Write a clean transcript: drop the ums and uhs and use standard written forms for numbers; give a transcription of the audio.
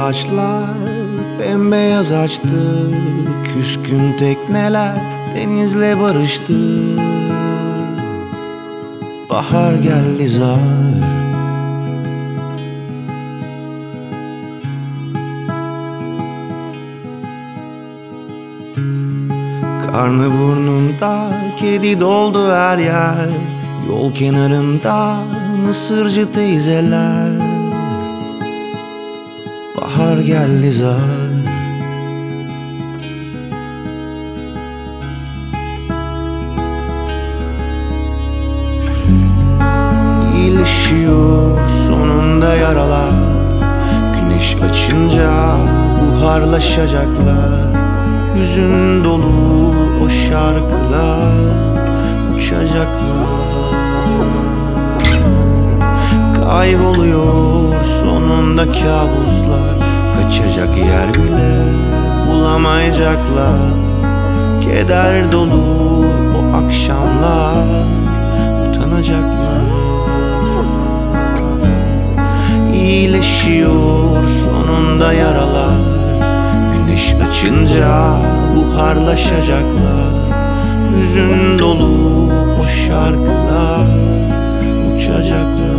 ağaçlar bembeyaz açtı, küskün tekneler denizle barıştı. Bahar geldi zar, karnı burnunda kedi doldu her yer. Yol kenarında mısırcı teyzeler. Bahar geldi zar, İyileşiyor sonunda yaralar. Güneş açınca buharlaşacaklar. Hüzün dolu o şarkılar, uçacaklar. Kayboluyor sonunda kabuslar. Kaçacak yer bile bulamayacaklar. Keder dolu o akşamlar, utanacaklar. İyileşiyor sonunda yaralar. Güneş açınca buharlaşacaklar. Hüzün dolu o şarkılar, uçacaklar.